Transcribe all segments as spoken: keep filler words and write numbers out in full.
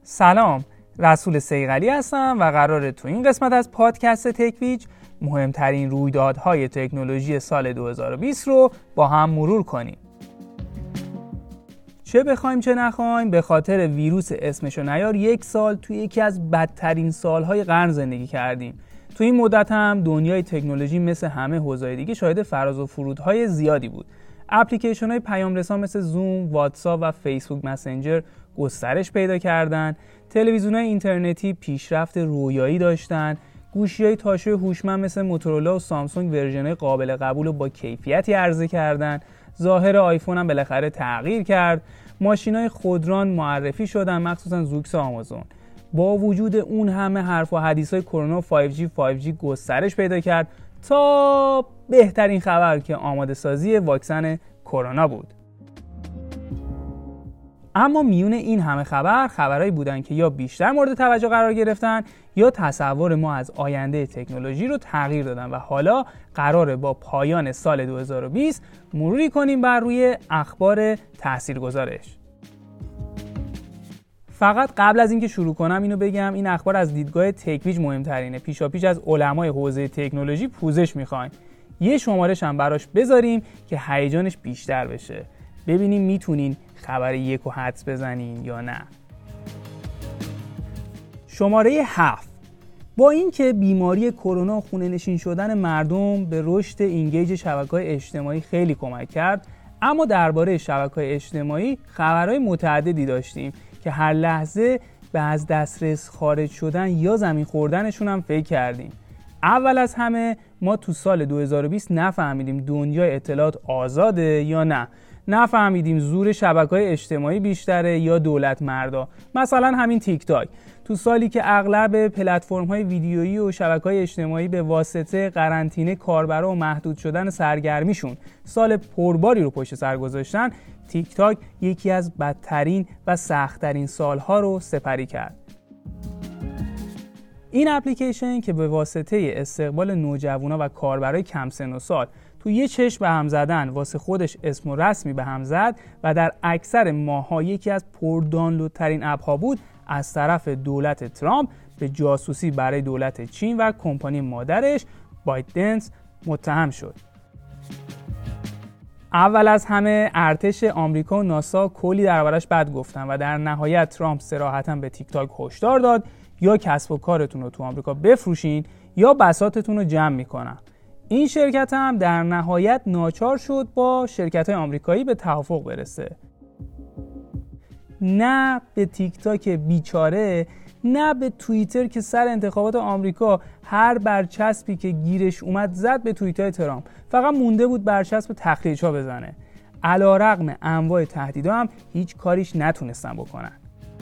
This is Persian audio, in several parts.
سلام، رسول صیقلی هستم و قراره تو این قسمت از پادکست تکویچ مهمترین رویدادهای تکنولوژی سال دو هزار و بیست رو با هم مرور کنیم. چه بخوایم چه نخوایم، به خاطر ویروس اسمشو نیار یک سال توی یکی از بدترین سالهای قرن زندگی کردیم. تو این مدت هم دنیای تکنولوژی مثل همه حوزه‌های دیگه شاهد فراز و فرودهای زیادی بود. اپلیکیشن‌های پیام رسان مثل زوم، واتساپ و فیسبوک مسنجر گسترش پیدا کردن، تلویزیون‌های اینترنتی پیشرفت رویایی داشتن، گوشی‌های تاشوی هوشمند مثل موتورولا و سامسونگ ورژن‌های قابل قبول و با کیفیتی عرضه کردن، ظاهر آیفون هم بالاخره تغییر کرد، ماشین‌های خودران معرفی شدن مخصوصا زوکس و آمازون. با وجود اون همه حرف و حدیث‌های کرونا و فایو جی فایو جی گسترش پیدا کرد تا بهترین خبر که آماده سازی واکسن کرونا بود. اما میون این همه خبر خبرهایی بودن که یا بیشتر مورد توجه قرار گرفتن یا تصور ما از آینده تکنولوژی رو تغییر دادن و حالا قراره با پایان سال دو هزار و بیست مروری کنیم بر روی اخبار تاثیرگذارش. فقط قبل از اینکه شروع کنم اینو بگم این اخبار از دیدگاه تکویچ مهمترینه. پیشاپیش از علمای حوزه تکنولوژی پوزش میخوایم. یه شمارش هم براش بذاریم که هیجانش بیشتر بشه. ببینیم میتونین خبر یکو حدس بزنین یا نه. شماره هفت. با اینکه بیماری کرونا و خونه نشین شدن مردم به رشد اینگیج شبکه‌های اجتماعی خیلی کمک کرد، اما درباره شبکه‌های اجتماعی خبرهای متعددی داشتیم که هر لحظه به از دسترس خارج شدن یا زمین خوردنشون هم فکر کردیم. اول از همه ما تو سال دو هزار و بیست نفهمیدیم دنیای اطلاعات آزاده یا نه. نفهمیدیم زور شبکه‌های اجتماعی بیشتره یا دولت مردا. مثلا همین تیک تاک تو سالی که اغلب پلتفرم‌های ویدیویی و شبکه‌های اجتماعی به واسطه قرنطینه کاربرا و محدود شدن سرگرمیشون سال پرباری رو پشت سر گذاشتن، تیک تاک یکی از بدترین و سخت‌ترین سالها رو سپری کرد. این اپلیکیشن که به واسطه استقبال نوجوانا و کاربرای کم سن و سال تو یه چشم به هم زدن واسه خودش اسم و رسمی به هم زد و در اکثر ماه‌ها یکی از پردانلودترین اپ‌ها بود، از طرف دولت ترامپ به جاسوسی برای دولت چین و کمپانی مادرش بایتدنس متهم شد. اول از همه ارتش آمریکا و ناسا کلی دربارش بد گفتن و در نهایت ترامپ صراحتاً به تیک تاک هشدار داد یا کسب و کارتون رو تو آمریکا بفروشین یا بساطتون رو جمع میکنن. این شرکت هم در نهایت ناچار شد با شرکت‌های آمریکایی به توافق برسه. نه به تیک تاک بیچاره، نه به توییتر که سر انتخابات آمریکا هر برچسبی که گیرش اومد زد به توییتر ترامپ. فقط مونده بود برچسب تخریج‌ها بزنه. علی‌رغم انواع تهدیدها هم هیچ کاریش نتونستن بکنن.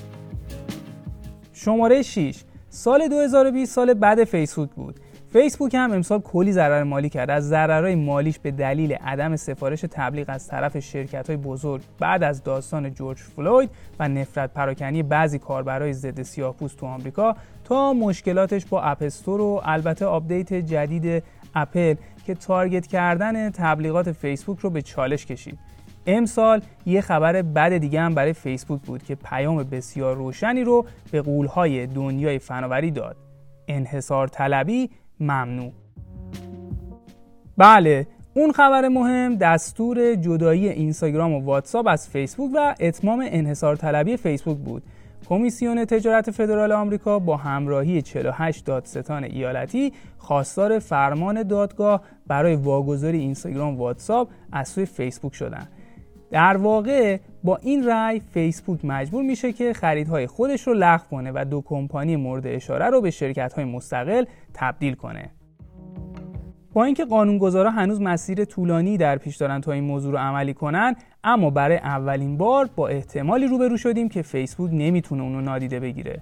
شماره شش. سال دو هزار و بیست سال بعد فیسبوک بود. فیسبوک هم امسال کلی ضرر مالی کرد. از ضررهای مالیش به دلیل عدم سفارش تبلیغ از طرف شرکت‌های بزرگ بعد از داستان جورج فلوید و نفرت پراکنی بعضی کاربرای ضد سیاه‌پوست تو آمریکا تا مشکلاتش با اپ استور و البته آپدیت جدید اپل که تارگت کردن تبلیغات فیسبوک رو به چالش کشید. امسال یه خبر بد دیگه هم برای فیسبوک بود که پیام بسیار روشنی رو به غول‌های دنیای فناوری داد. انحصار طلبی ممنوع. بله، اون خبر مهم دستور جدایی اینستاگرام و واتساپ از فیسبوک و اتمام انحصار طلبی فیسبوک بود. کمیسیون تجارت فدرال آمریکا با همراهی چهل و هشت دادستان ایالتی خواستار فرمان دادگاه برای واگذاری اینستاگرام و واتساپ از سوی فیسبوک شدن. در واقع با این رأی فیسبوک مجبور میشه که خریدهای خودش رو لغو کنه و دو کمپانی مورد اشاره رو به شرکت‌های مستقل تبدیل کنه. با اینکه قانونگذارا هنوز مسیر طولانی در پیش دارن تا این موضوع رو عملی کنن، اما برای اولین بار با احتمالی روبرو شدیم که فیسبوک نمیتونه اونو نادیده بگیره.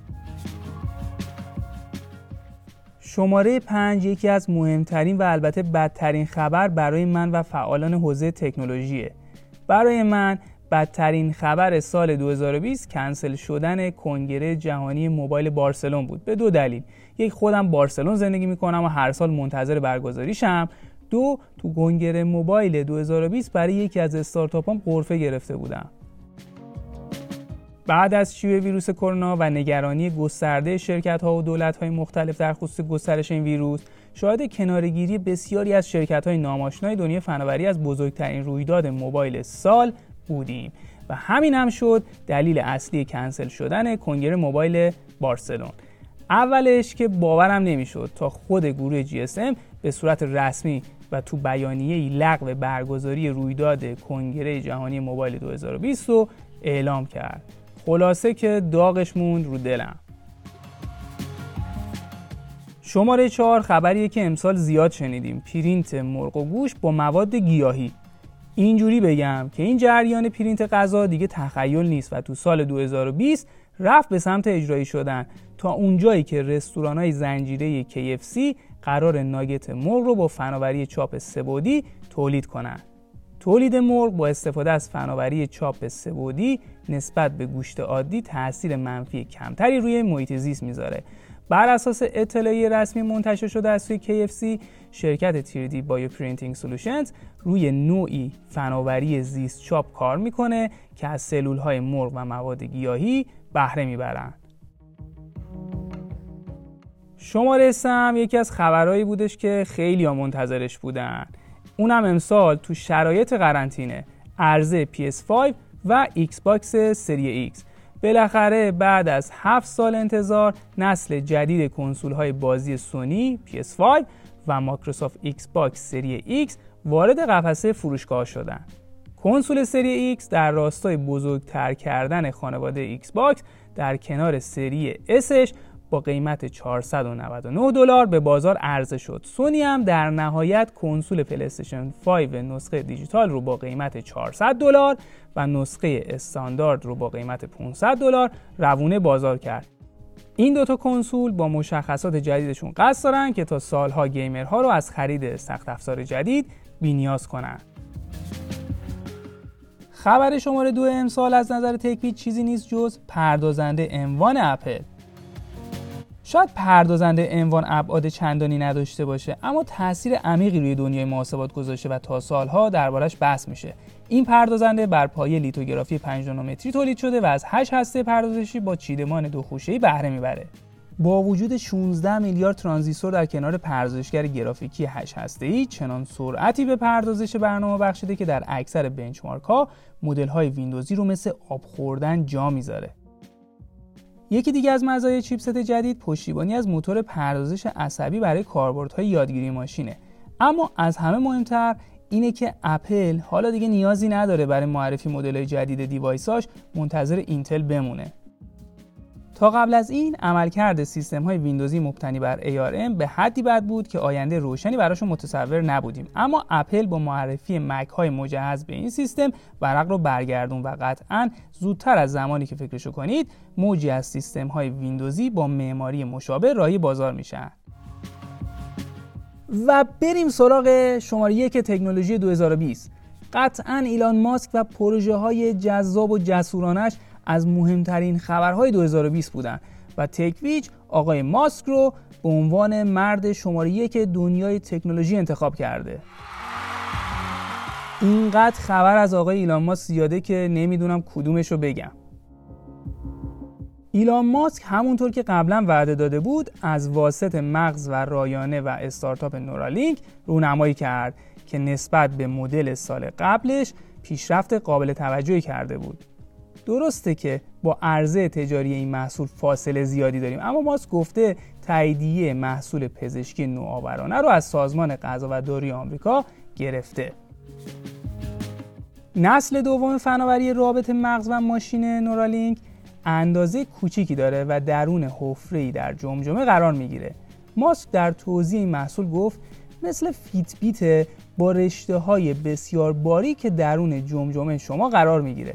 شماره پنج یکی از مهمترین و البته بدترین خبر برای من و فعالان حوزه تکنولوژیه. برای من بدترین خبر سال دو هزار و بیست کنسل شدن کنگره جهانی موبایل بارسلون بود به دو دلیل. یک، خودم بارسلون زندگی میکنم و هر سال منتظر برگزاریشم. دو، تو کنگره موبایل دو هزار و بیست برای یکی از استارتاپام غرفه گرفته بودم. بعد از شیوع ویروس کرونا و نگرانی گسترده شرکت‌ها و دولت‌های مختلف در خصوص گسترش این ویروس، شاهد کناره‌گیری بسیاری از شرکت‌های ناماشنای دنیای فناوری از بزرگترین رویداد موبایل سال بودیم و همین هم شد دلیل اصلی کنسل شدن کنگره موبایل بارسلون. اولش که باورم نمیشد تا خود گروه جی اس ام به صورت رسمی و تو بیانیه‌ای لغو برگزاری رویداد کنگره جهانی موبایل دو هزار و بیست رو اعلام کرد. خلاصه که داغش موند رو دلم. شماره چهار خبریه که امسال زیاد شنیدیم، پرینت مرغ و گوشت با مواد گیاهی. اینجوری بگم که این جریان پرینت غذا دیگه تخیل نیست و تو سال دو هزار و بیست رفت به سمت اجرایی شدن، تا اونجایی که رستوران‌های زنجیره کی اف سی قرار ناگت مرغ رو با فناوری چاپ سه‌بعدی تولید کنن. تولید مرغ با استفاده از فناوری چاپ سه‌بعدی نسبت به گوشت عادی تأثیر منفی کمتری روی محیط زیست میذاره. بر اساس اطلاعیه رسمی منتشر شده از سوی کی اف سی، شرکت تری دی بایوپرینتینگ سولوشنز روی نوعی فناوری زیست چاپ کار میکنه که از سلول‌های مرغ و مواد گیاهی بهره میبرن. شماره سه هم یکی از خبرهایی بودش که خیلی ها منتظرش بودن. اونم امسال تو شرایط قرنطینه، عرضه پی اس پنج و ایکس باکس سری ایکس. بالاخره بعد از هفت سال انتظار نسل جدید کنسول‌های بازی سونی پی اس پنج و مایکروسافت ایکس باکس سری ایکس وارد قفسه فروشگاه شدن. کنسول سری ایکس در راستای بزرگتر کردن خانواده ایکس باکس در کنار سری اسش با قیمت چهارصد و نود و نه دلار به بازار عرضه شد. سونی هم در نهایت کنسول پلی استیشن پنج نسخه دیجیتال رو با قیمت چهارصد دلار و نسخه استاندارد رو با قیمت پانصد دلار روونه بازار کرد. این دوتا کنسول با مشخصات جدیدشون قصد دارن که تا سالها گیمرها رو از خرید سخت افزار جدید بی‌نیاز کنن. خبر شماره دو امسال از نظر تکنیک چیزی نیست جز پردازنده ام وان اپل. شاید پردازنده ام وان ابعاد چندانی نداشته باشه، اما تاثیر عمیقی روی دنیای محاسبات گذاشته و تا سالها دربارش بحث میشه. این پردازنده بر پایه لیتوگرافی پنج نانومتری تولید شده و از هشت هسته پردازشی با چیدمان دو خوشه‌ای بهره میبره. با وجود شانزده میلیارد ترانزیستور در کنار پردازشگر گرافیکی هشت هسته‌ای، چنان سرعتی به پردازش برنامه بخشیده که در اکثر بنچمارک‌ها مدل‌های ویندوزی رو مثل آب خوردن جا میذاره. یکی دیگه از مزایای چیپست جدید پشتیبانی از موتور پردازش عصبی برای کاربردهای یادگیری ماشینه. اما از همه مهمتر اینه که اپل حالا دیگه نیازی نداره برای معرفی مدل‌های جدید دیوایساش منتظر اینتل بمونه. تا قبل از این عملکرد سیستم‌های ویندوزی مبتنی بر ای آر ام به حدی بد بود که آینده روشنی براشون متصور نبودیم، اما اپل با معرفی مک‌های مجهز به این سیستم ورق رو برگردون و قطعاً زودتر از زمانی که فکرشو کنید موجی از سیستم‌های ویندوزی با معماری مشابه راهی بازار میشن. و بریم سراغ شماره یک تکنولوژی دو هزار و بیست. قطعاً ایلان ماسک و پروژه‌های جذاب و جسورانش از مهمترین خبرهای دو هزار و بیست بودن و تکویچ آقای ماسک رو به عنوان مرد شماره یک دنیای تکنولوژی انتخاب کرده. اینقدر خبر از آقای ایلان ماسک زیاده که نمیدونم کدومش رو بگم. ایلان ماسک همونطور که قبلا وعده داده بود از واسط مغز و رایانه و استارتاپ نورالینک رونمایی کرد که نسبت به مدل سال قبلش پیشرفت قابل توجهی کرده بود. درسته که با عرضه تجاری این محصول فاصله زیادی داریم، اما ماسک گفته تاییدیه محصول پزشکی نوآورانه رو از سازمان غذا و داروی آمریکا گرفته. نسل دوم فناوری رابط مغز و ماشین نورالینک اندازه کوچیکی داره و درون حفره‌ای در جمجمه قرار میگیره. ماسک در توضیح این محصول گفت مثل فیت بیت با رشته‌های بسیار باریک که درون جمجمه شما قرار میگیره.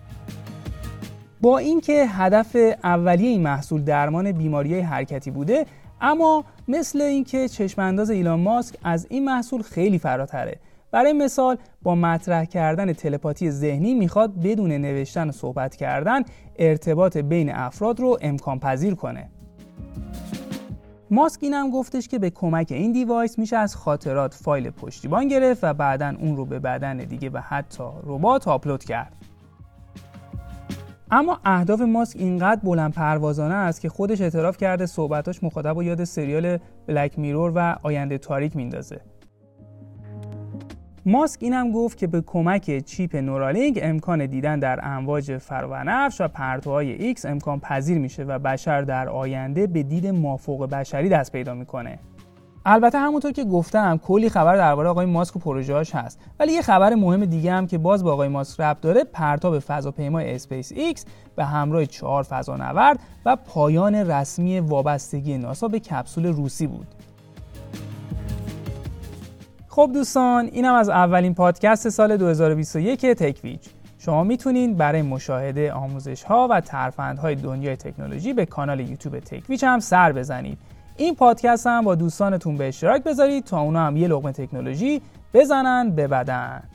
با اینکه هدف اولیه این محصول درمان بیماری‌های حرکتی بوده، اما مثل اینکه چشم انداز ایلان ماسک از این محصول خیلی فراتره. برای مثال با مطرح کردن تلپاتی ذهنی میخواد بدون نوشتن و صحبت کردن ارتباط بین افراد رو امکان پذیر کنه. ماسک اینم گفتش که به کمک این دیوایس میشه از خاطرات فایل پشتیبان گرفت و بعداً اون رو به بدن دیگه و حتی ربات آپلود کرد. اما اهداف ماسک اینقدر بلند پروازانه است که خودش اعتراف کرده صحبتاش مخاطب رو یاد سریال بلک میرور و آینده تاریک میندازه. ماسک اینم گفت که به کمک چیپ نورالینک امکان دیدن در امواج فرابنفش و پرتوهای ایکس امکان پذیر میشه و بشر در آینده به دید مافوق بشری دست پیدا میکنه. البته همونطور که گفتم کلی خبر درباره آقای ماسک و پروژه‌اش هست، ولی یه خبر مهم دیگه هم که باز با آقای ماسک ربط داره پرتاب فضاپیمای اسپیس ایکس به همراه چهار فضانورد و پایان رسمی وابستگی ناسا به کپسول روسی بود. خب دوستان، اینم از اولین پادکست سال دو هزار و بیست و یک تکویچ. شما میتونین برای مشاهده آموزش‌ها و ترفندهای دنیای تکنولوژی به کانال یوتیوب تکویچ هم سر بزنید. این پادکست هم با دوستانتون به اشتراک بذارید تا اونا هم یه لقمه تکنولوژی بزنن ببدن.